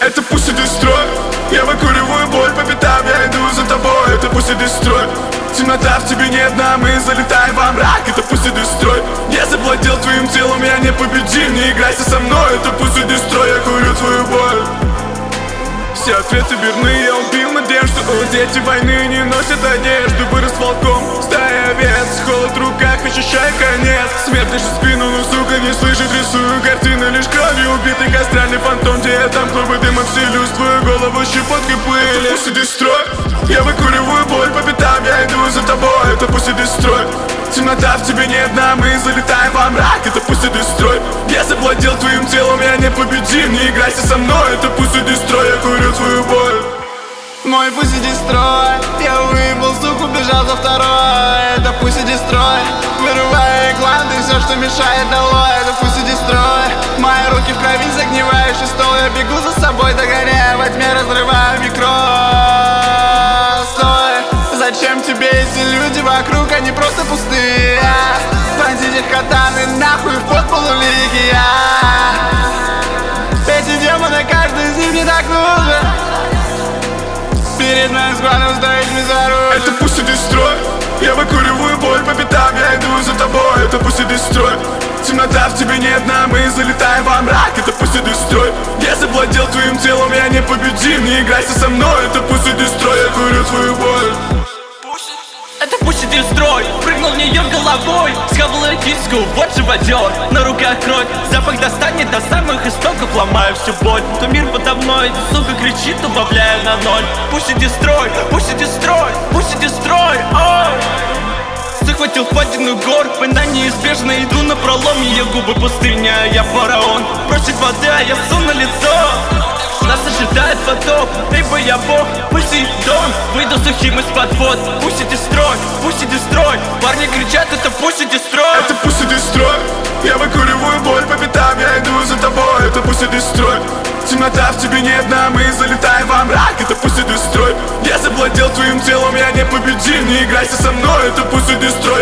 Это пусть и дестрой. Я выкуриваю боль по пятам, я иду за тобой. Это пусть и дестрой. Темнота в тебе не одна, мы залетаем во мрак. Это пусть и дестрой. Я завладел твоим телом, я непобедим. Не играйся со мной, это пусть и дестрой. Я курю твою боль. Все ответы верны, я убил надежду. Дети войны не носят одежду. Вырос волком, стая овец. Холод в руках, ощущай конец. Смерть дышит в спину, но сука не слышит. Рисую картины лишь кровью. Убитый астральный фантом, где я там клубы дыма вселюсь. Твою голову щепоткой пыли. Это пусть и дестрой. Я выкуриваю боль по пятам, я иду за тобой. Это пусть и дестрой. Темнота в тебе не одна, мы залетаем во мрак. Это пусть и дестрой. Я завладел твоим телом, я непобедим. Не играйся со мной, это пусть и дестрой. Я курю твою боль. Мой пусть и дестрой. Я выебал, суку, бежал за второй. Это пусть и дестрой. Вырывая гланды, все, что мешает, долой. Это пусть и дестрой. Мои руки в крови, загнивающий стол. Я бегу за собой, догоняя во тьме, разрываю микро. Стой, зачем тебе эти люди вокруг, они просто пустые. Вонзить их катаны нахуй в пот полулики. Эти демоны, каждый из них не так нужен. Перед моим взглядом стоишь мизоружен. Это пусть и дестрой. Я выкуриваю боль по пятам, я иду за тобой. Это пусть и дестрой. Темнота в тебе не одна, мы залетаем во мрак. Это пусть и дестрой. Я завладел твоим телом, я непобедим. Не играйся со мной, это пусть и дестрой. Я курю твою боль. Это пусть и дестрой. Прыгнул в нее головой, схавал киску, вот живодер. На руках кровь, запах достанет до самых истоков. Ломаю всю боль, то мир подо мной, сука кричит, убавляю на ноль. Пусть и дестрой, пусть и дестрой, пусть и дестрой, ой. Захватил впадину гор, война неизбежна, иду на пролом. Ее губы пустыня, я фараон. Просит воды, а я всу на лицо. Нас ожидает потоп, либо я бог, Посейдон. Выйду сухим из-под вод. Пусть и дестрой, пусть и дестрой. Парни кричат, это пусть и дестрой. Это пусть и дестрой. Я выкуриваю боль по пятам, я иду за тобой. Это пусть и дестрой. Темнота в тебе не одна, мы залетаем во мрак. Это пусть и дестрой. Я завладел твоим телом, я непобедим. Не играйся со мной, это пусть и дестрой.